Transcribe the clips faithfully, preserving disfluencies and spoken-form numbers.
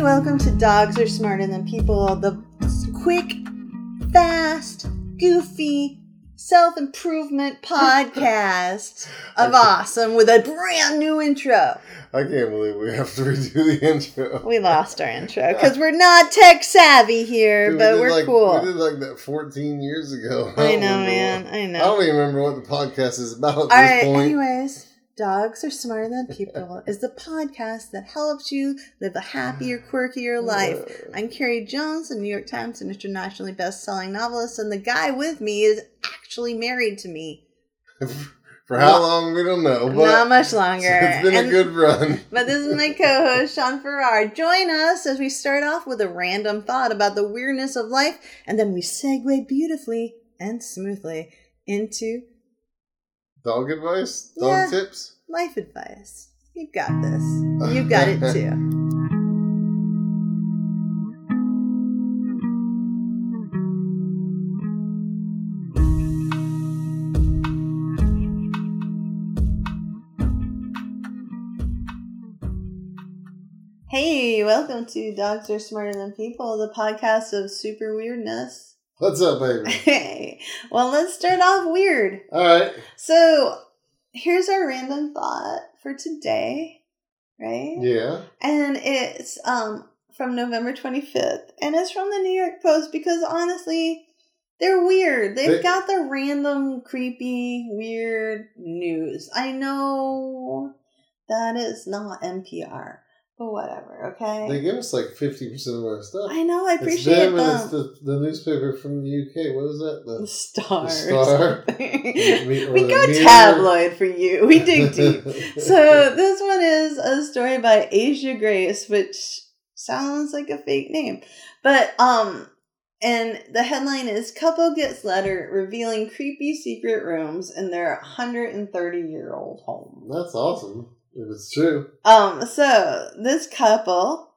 Welcome to Dogs Are Smarter Than People, the quick, fast, goofy, self-improvement podcast of awesome with a brand new intro. I can't believe we have to redo the intro. We lost our intro because we're not tech savvy here, Dude, but we we're like, cool. We did like that fourteen years ago. I, I know, man. What, I know. I don't even remember what the podcast is about at All this right, point. Anyways, Dogs Are Smarter Than People is the podcast that helps you live a happier, quirkier life. I'm Carrie Jones, a New York Times and internationally best-selling novelist, and the guy with me is actually married to me. For how long, we don't know. But not much longer. It's been and, a good run. But this is my co-host, Sean Farrar. Join us as we start off with a random thought about the weirdness of life, and then we segue beautifully and smoothly into... Dog advice? Dog yeah, tips? Life advice. You've got this. You've got it too. Hey, welcome to Dogs Are Smarter Than People, the podcast of super weirdness. What's up, baby? Hey, well, let's start off weird. All right. So, here's our random thought for today, right? Yeah. And it's um from November twenty-fifth, and it's from the New York Post because, honestly, they're weird. They've they- got the random, creepy, weird news. I know that is not N P R. But whatever, okay? They give us like fifty percent of our stuff. I know, I appreciate it's them. them. And it's the, the newspaper from the U K. What is that? The, the Star. The Star. we we go mirror. Tabloid for you. We dig deep. So this one is a story by Asia Grace, which sounds like a fake name. But, um, and the headline is, Couple Gets Letter Revealing Creepy Secret Rooms in Their one hundred thirty-Year-Old Home. That's awesome. If it's true. Um, so this couple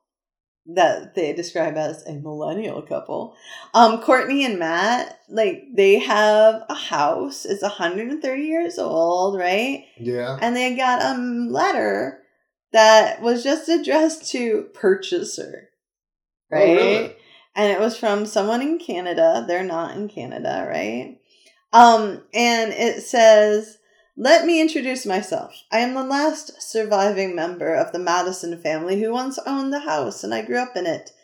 that they describe as a millennial couple, um, Courtney and Matt, like they have a house. It's one hundred thirty years old, right? Yeah. And they got a letter that was just addressed to purchaser, right? Oh, really? And it was from someone in Canada. They're not in Canada, right? Um, and it says, "Let me introduce myself. I am the last surviving member of the Madison family who once owned the house, and I grew up in it.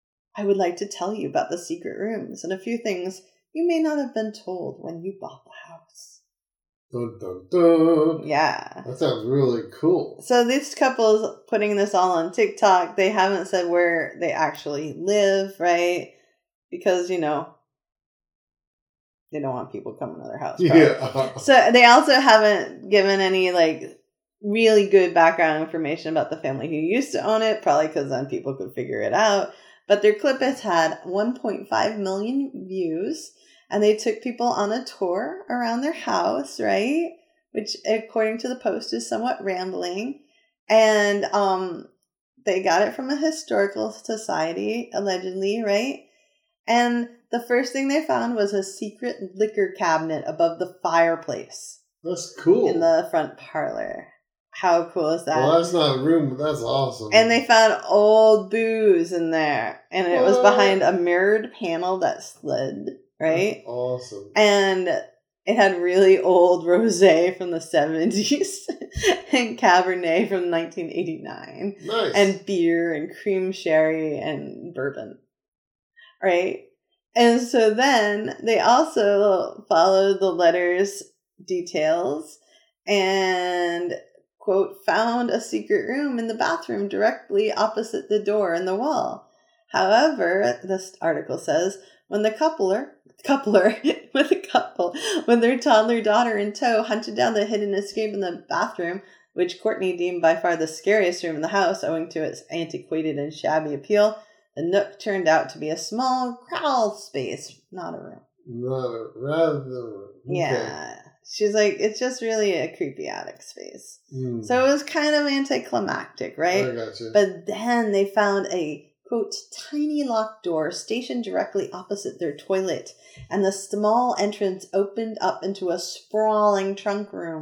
I would like to tell you about the secret rooms and a few things you may not have been told when you bought the house." Dun, dun, dun. Yeah. That sounds really cool. So this couple's putting this all on TikTok. They haven't said where they actually live, right? Because, you know, they don't want people coming to their house. Probably. Yeah. So they also haven't given any like really good background information about the family who used to own it, probably because then people could figure it out. But their clip has had one point five million views, and they took people on a tour around their house, right? Which, according to the Post, is somewhat rambling. And um, they got it from a historical society, allegedly, right? And the first thing they found was a secret liquor cabinet above the fireplace. That's cool. In the front parlor. How cool is that? Well, that's not a room, but that's awesome. And they found old booze in there. And it was behind a mirrored panel that slid, right? That's awesome. And it had really old rosé from the seventies and Cabernet from nineteen eighty-nine. Nice. And beer and cream sherry and bourbon. Right? And so then they also followed the letter's details and, quote, found a secret room in the bathroom directly opposite the door in the wall. However, this article says, when the coupler, coupler, with the couple, with their toddler daughter in tow, hunted down the hidden escape in the bathroom, which Courtney deemed by far the scariest room in the house owing to its antiquated and shabby appeal, the nook turned out to be a small crawl space, not a room. Not a rather than a room. Okay. Yeah. She's like, it's just really a creepy attic space. Mm. So it was kind of anticlimactic, right? I gotcha. But then they found a, quote, tiny locked door stationed directly opposite their toilet. And the small entrance opened up into a sprawling trunk room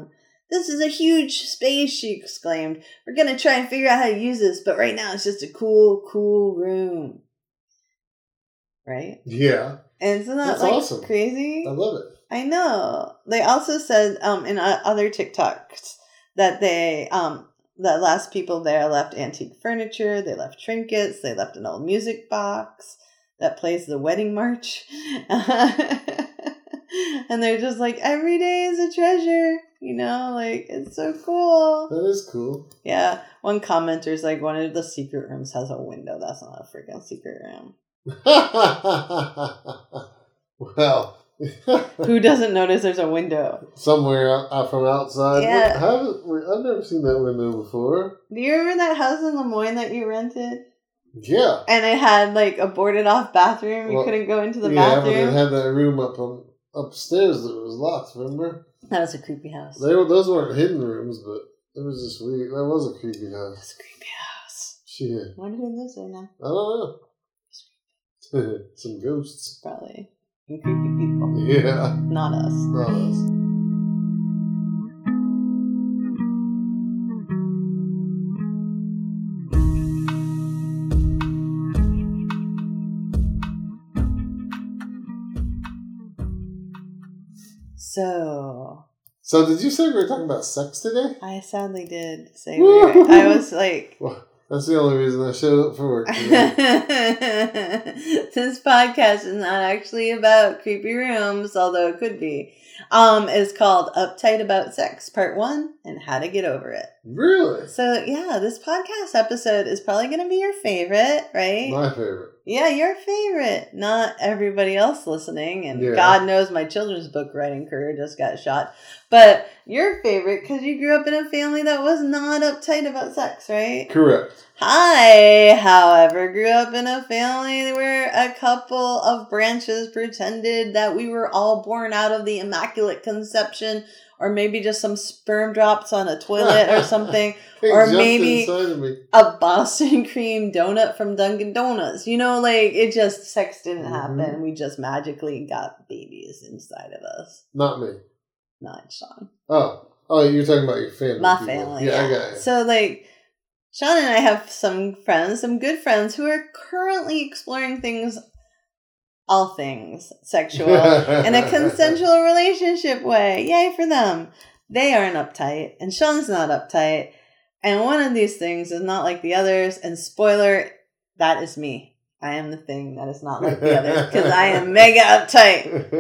This is a huge space, she exclaimed. We're going to try and figure out how to use this, but right now it's just a cool, cool room. Right? Yeah. And isn't that That's like awesome. crazy? I love it. I know. They also said um, in uh, other TikToks that they, um, the last people there left antique furniture, they left trinkets, they left an old music box that plays the wedding march. And they're just like, every day is a treasure. You know, like, it's so cool. That is cool. Yeah. One commenter's like, one of the secret rooms has a window. That's not a freaking secret room. Well. Who doesn't notice there's a window? Somewhere out, out from outside. Yeah. What, how, I've never seen that window before. Do you remember that house in Lemoyne that you rented? Yeah. And it had like a boarded off bathroom. You Well, couldn't go into the yeah, bathroom. but it had that room up on, upstairs that was locked, remember? That was a creepy house. They were, those weren't hidden rooms, but it was just weird. That was a creepy house. That's a creepy house. Shit. I wonder who lives there now. I don't know. Some ghosts. Probably. And creepy people. Yeah. Not us. Not us. So. So did you say we were talking about sex today? I sadly did say we were. I was like. Well, that's the only reason I showed up for work today. This podcast is not actually about creepy rooms, although it could be. Um, it's called Uptight About Sex, Part One, and How to Get Over It. Really? So yeah, this podcast episode is probably going to be your favorite, right? My favorite. Yeah, your favorite. Not everybody else listening, and Yeah. God knows my children's book writing career just got shot. But your favorite because you grew up in a family that was not uptight about sex, right? Correct. I, however, grew up in a family where a couple of branches pretended that we were all born out of the Immaculate Conception, or maybe just some sperm drops on a toilet or something, They or jumped maybe inside of me. a Boston cream donut from Dunkin' Donuts. You know, like, it just, sex didn't happen. Mhm. We just magically got babies inside of us. Not me. Not Sean. Oh. Oh, you're talking about your family. My people. family. Yeah, Yeah, I got it. So, like, Sean and I have some friends, some good friends, who are currently exploring things, all things sexual, in a consensual relationship way. Yay for them. They aren't uptight, and Sean's not uptight. And one of these things is not like the others, and spoiler, that is me. I am the thing that is not like the others, because I am mega uptight.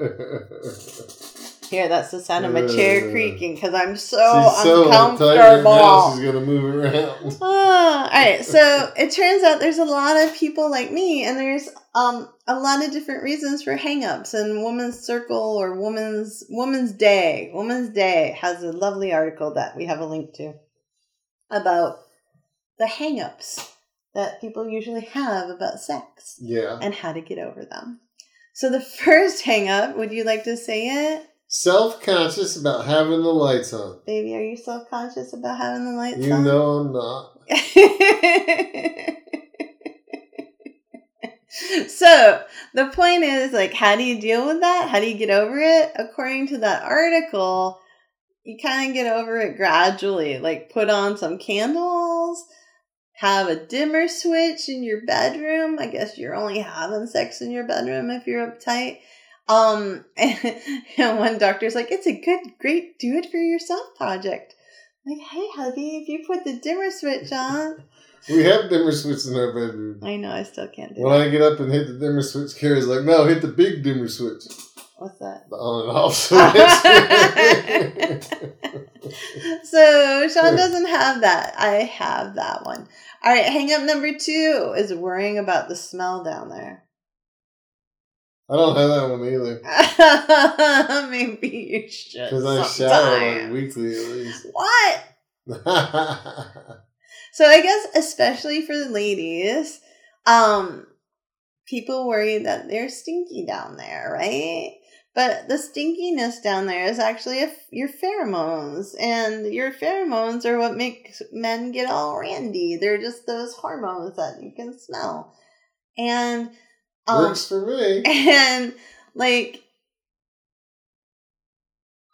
Here, that's the sound of my chair Uh, creaking, because I'm so She's so uncomfortable. uptight right now, she's going to move around. Ah, all right, so it turns out there's a lot of people like me, and there's um a lot of different reasons for hang-ups. And Woman's Circle or Woman's Woman's Day, Woman's Day has a lovely article that we have a link to about the hang-ups that people usually have about sex Yeah. and how to get over them. So the first hang-up, would you like to say it? Self-conscious about having the lights on. Baby, are you self-conscious about having the lights You on? know I'm not. So the point is, like, how do you deal with that? How do you get over it? According to that article, you kind of get over it gradually. Like, put on some candles, have a dimmer switch in your bedroom. I guess you're only having sex in your bedroom if you're uptight. Um, and, and one doctor's like, it's a good, great do it for yourself project. Like, hey, hubby, if you put the dimmer switch on. We have dimmer switch in our bedroom. I know, I still can't do When that. I get up and hit the dimmer switch, Carrie's like, no, hit the big dimmer switch. What's that? The on and off switch. So, Sean doesn't have that. I have that one. All right, hang up number two is worrying about the smell down there. I don't have that one either. Maybe you should. Because I shower like sometime. weekly at least. What? So I guess especially for the ladies, um, people worry that they're stinky down there, right? But the stinkiness down there is actually a, your pheromones, and your pheromones are what makes men get all randy. They're just those hormones that you can smell, and um, works for me. and like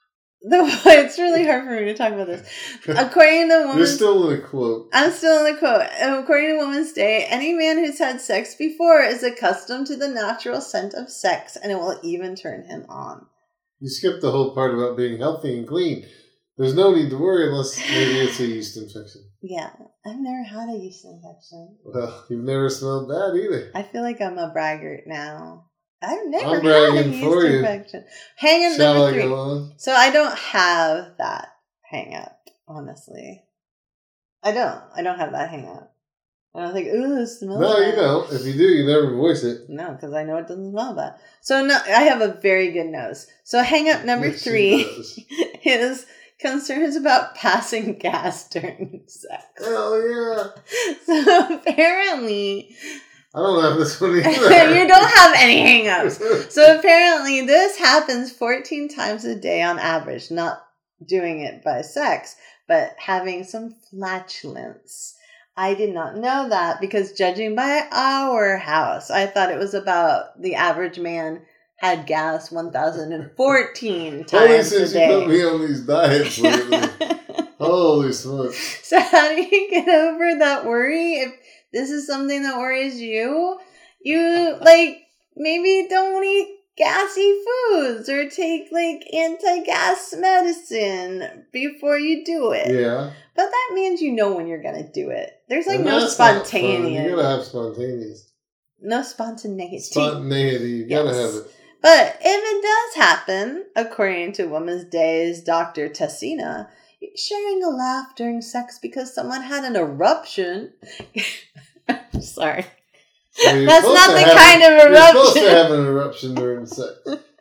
The, it's really hard for me to talk about this. According to Woman's... You're still in a quote. I'm still in the quote. According to Woman's Day, any man who's had sex before is accustomed to the natural scent of sex, and it will even turn him on. You skipped the whole part about being healthy and clean. There's no need to worry unless maybe it's a yeast infection. Yeah, I've never had a yeast infection. Well, you've never smelled bad either. I feel like I'm a braggart now. I've never I'm had a bragging yeast for you. infection. Hang up Shall number I three. go on? So I don't have that hang up, honestly. I don't. I don't have that hang up. I don't think, ooh, it smells No, bad. you don't. If you do, you never voice it. No, because I know it doesn't smell bad. So no, I have a very good nose. So hang up number Yes, she three does. is concerns about passing gas during sex. Hell yeah. So apparently... I don't have this one either. You don't have any hang-ups. So apparently this happens fourteen times a day on average. Not doing it by sex, but having some flatulence. I did not know that because judging by our house, I thought it was about the average man had gas one thousand fourteen times Only a since you day. put me on these diets lately. Holy smokes. So how do you get over that worry? If this is something that worries you, you, like, maybe don't eat gassy foods or take, like, anti-gas medicine before you do it. Yeah. But that means you know when you're going to do it. There's, like, And no that's not fun. spontaneity. You gotta have spontaneous. No spontaneity. Spontaneity. You gotta Yes. have it. But if it does happen, according to Women's Day's Doctor Tessina, sharing a laugh during sex because someone had an eruption. Sorry. Well, you're That's supposed not to the have- kind of You're supposed to eruption. have an eruption during sex.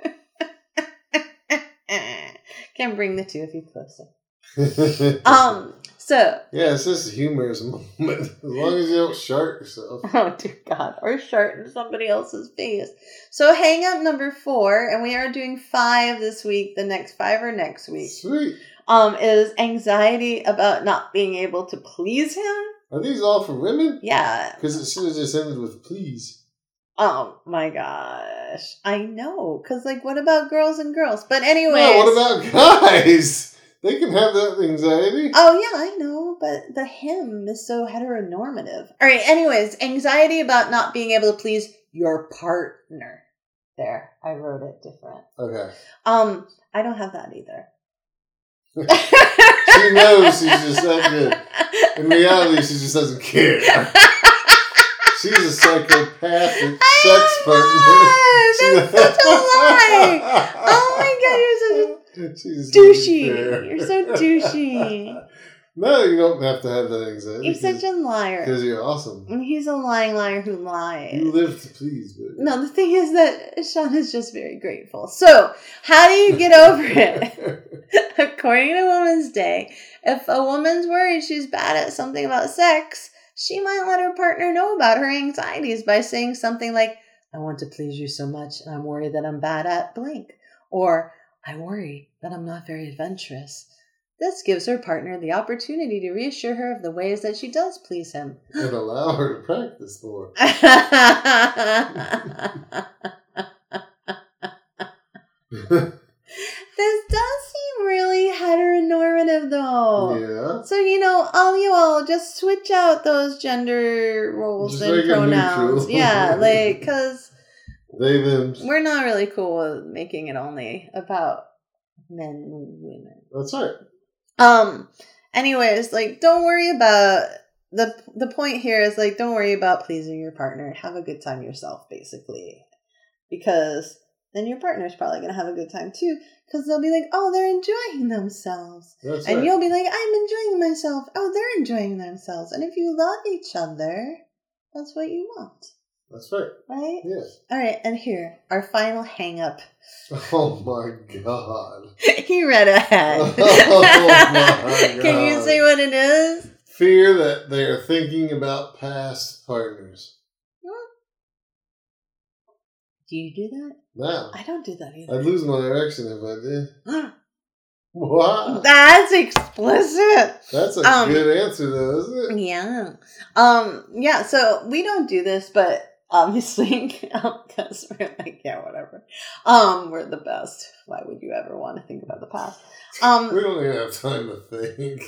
Can't bring the two of you closer. Um, so. Yeah, it's just a humorous moment. As long as you don't shark yourself. Oh, dear God. Or shart in somebody else's face. So hang up number four, and we are doing five this week. The next five are next week. Sweet. Um, is anxiety about not being able to please him. Are these all for women? Yeah. Because it should have just ended with please. Oh my gosh. I know. Because, like, what about girls and girls? But anyways. No, what about guys? They can have that anxiety. Oh, yeah, I know. But the him is so heteronormative. All right. Anyways, anxiety about not being able to please your partner. There. I wrote it different. Okay. Um, I don't have that either. She knows she's just that good. In reality, she just doesn't care. She's a psychopathic sex partner. That's such a lie. Oh my God, you're such a She's douchey. fair. You're so douchey. No, you don't have to have that anxiety. You're such a liar. Because you're awesome. He's a lying liar who lies. You live to please, baby. No, the thing is that Sean is just very grateful. So, how do you get over it? According to Women's Day, if a woman's worried she's bad at something about sex, she might let her partner know about her anxieties by saying something like, I want to please you so much and I'm worried that I'm bad at blank. Or, I worry that I'm not very adventurous. This gives her partner the opportunity to reassure her of the ways that she does please him. And allow her to practice more. This does seem really heteronormative, though. Yeah. So, you know, all you all just switch out those gender roles Just and make it pronouns. neutral. Yeah, like, because They, them. we're not really cool with making it only about men and women. That's right. Um, anyways, like, don't worry about, the the point here is, like, don't worry about pleasing your partner. Have a good time yourself, basically. Because then your partner's probably going to have a good time, too. Because they'll be like, oh, they're enjoying themselves. That's And right. you'll be like, I'm enjoying myself. Oh, they're enjoying themselves. And if you love each other, that's what you want. That's right. Right? Yes. All right. And here, our final hang up. Oh my God. He read ahead. Oh my Can you God. say what it is? Fear that they are thinking about past partners. Do you do that? No. I don't do that either. I'd lose my erection if I did. Wow. That's explicit. That's a Um, good answer, though, isn't it? Yeah. Um, yeah, so we don't do this, but obviously, because we're like, yeah, whatever. Um, we're the best. Why would you ever want to think about the pass. Um, we don't even have time to think.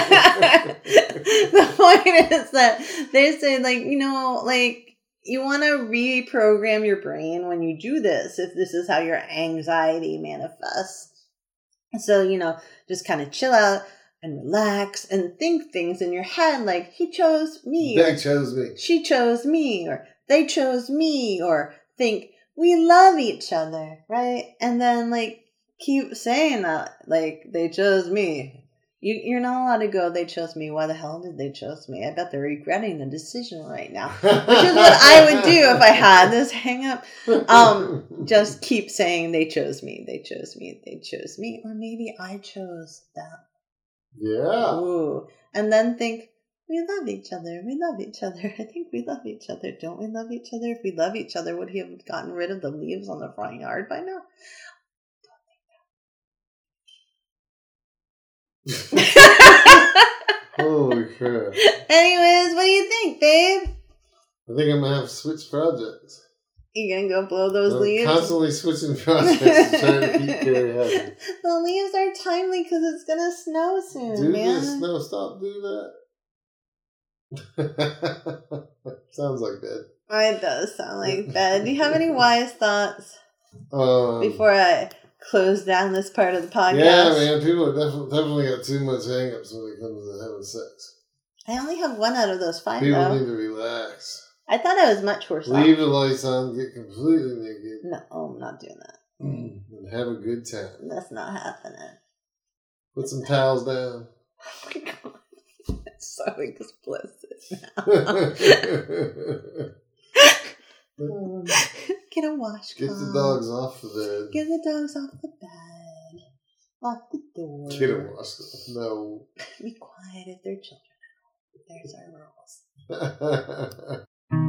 The point is that they say, like, you know, like, you want to reprogram your brain when you do this, if this is how your anxiety manifests. So, you know, just kind of chill out and relax and think things in your head like, he chose me. They chose me. She chose me, or they chose me, or think, we love each other, right? And then, like, keep saying that, like, they chose me. You, you're not allowed to go, they chose me. Why the hell did they chose me? I bet they're regretting the decision right now. Which is what I would do if I had this hang up. Um, just keep saying, they chose me, they chose me, they chose me. Or maybe I chose them. Yeah. Ooh. And then think, we love each other. We love each other. I think we love each other. Don't we love each other? If we love each other, would he have gotten rid of the leaves on the front yard by now? Holy crap. Anyways, what do you think, babe? I think I'm going to have to switch projects. You gonna go blow those I'm leaves? Constantly switching projects trying to keep Carrie happy. The leaves are timely because it's gonna snow soon, Do man. this. No, stop doing that. Sounds like bed. It does sound like bed. Do you have any wise thoughts Um, before I close down this part of the podcast? Yeah, man. People are definitely, definitely got too much hang-ups when it comes to having sex. I only have one out of those five, People though. need to relax. I thought I was much worse off. Leave the lights on, get completely naked, No, oh, I'm not doing that. and have a good time. That's not happening. Put some towels down. Oh my god. It's so explicit now. Get a washcloth. Get the dogs off the bed. Get the dogs off the bed. Lock the door. Get a washcloth. No. Be quiet if they're children. There's our rules.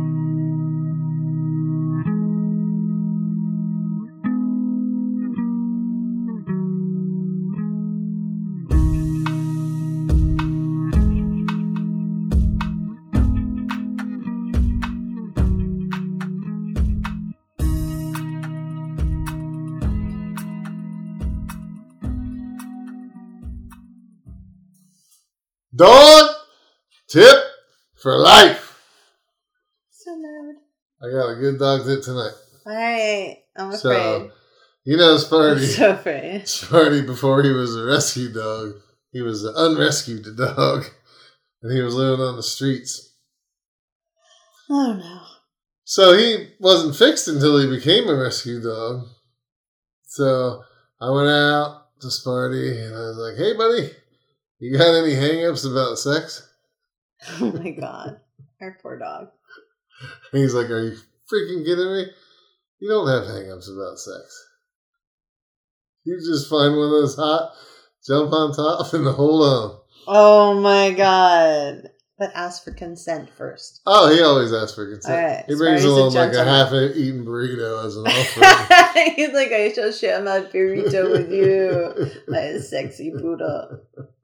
Dog tip for life. So loud. I got a good dog tip tonight. Alright. I'm afraid. So, you know, Sparty. I'm so afraid. Sparty, before he was a rescue dog, he was an unrescued dog. And he was living on the streets. Oh no. So he wasn't fixed until he became a rescue dog. So I went out to Sparty and I was like, hey, buddy, you got any hang-ups about sex? Oh my god. Our poor dog. And he's like, are you freaking kidding me? You don't have hang-ups about sex. You just find one of those hot, jump on top, and hold on. Oh my god. But ask for consent first. Oh, he always asks for consent. All right. He brings Sparty's a along like a gentleman. half-eaten burrito as an offering. He's like, I shall share my burrito with you, my sexy Buddha.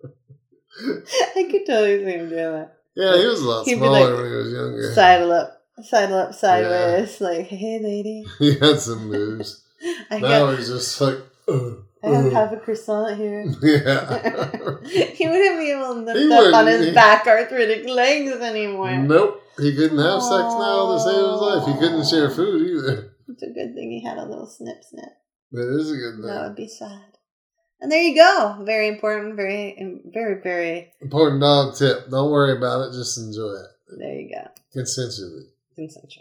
I could totally see him doing that. Yeah, he was a lot He'd be smaller like, when he was younger. Sidle up, sidle up sideways. Like, hey, lady. He had some moves. I Now got, he's just like, uh, I have uh. half a croissant here. Yeah. He wouldn't be able to lift He up on wouldn't. his He- back arthritic legs anymore. Nope. He couldn't have sex now to save his life. He couldn't share food either. It's a good thing he had a little snip snip. That is a good thing. That would be sad. And there you go. Very important. Very, very, very. Important dog tip. Don't worry about it. Just enjoy it. There you go. Consensually. Consensual.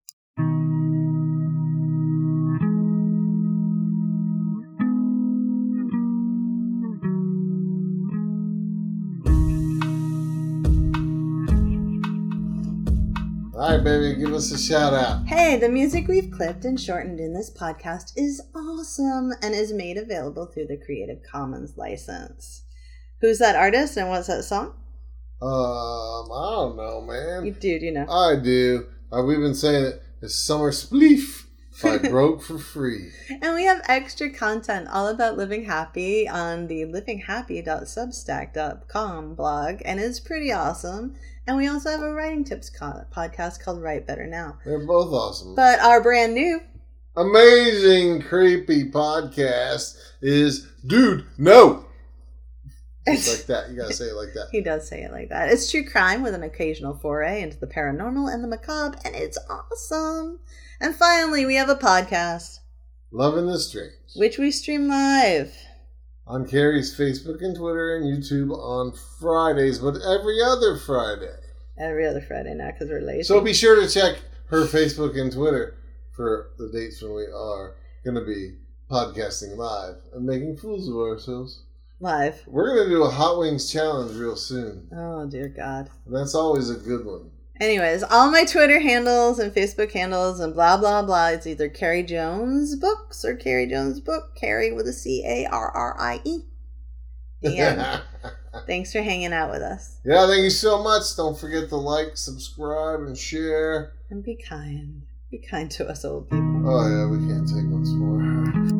All right, baby. Give us a shout out. Hey, the music we've clipped and shortened in this podcast is awesome and is made available through the Creative Commons license. Who's that artist and what's that song? Um, I don't know, man. You dude, you know. I do. Uh, we've been saying it. It's Summer Spleef by Broke for Free. And we have extra content all about living happy on the living happy dot substack dot com blog, and it's pretty awesome. And we also have a writing tips co- podcast called Write Better Now. They're both awesome. But our brand new amazing, creepy podcast is Dude, No! It's like that. You gotta say it like that. He does say it like that. It's true crime with an occasional foray into the paranormal and the macabre, and it's awesome. And finally, we have a podcast. Loving the Strange. Which we stream live. On Carrie's Facebook and Twitter and YouTube on Fridays, but every other Friday. Every other Friday now, because we're lazy. So be sure to check her Facebook and Twitter for the dates when we are going to be podcasting live and making fools of ourselves. Live. We're going to do a Hot Wings challenge real soon. Oh, dear God. And that's always a good one. Anyways, all my Twitter handles and Facebook handles and blah, blah, blah. It's either Carrie Jones Books or Carrie Jones Book. Carrie with a C A R R I E. Yeah. Thanks for hanging out with us. Yeah, thank you so much. Don't forget to like, subscribe, and share. And be kind. Be kind to us old people. Oh, yeah, we can't take much more.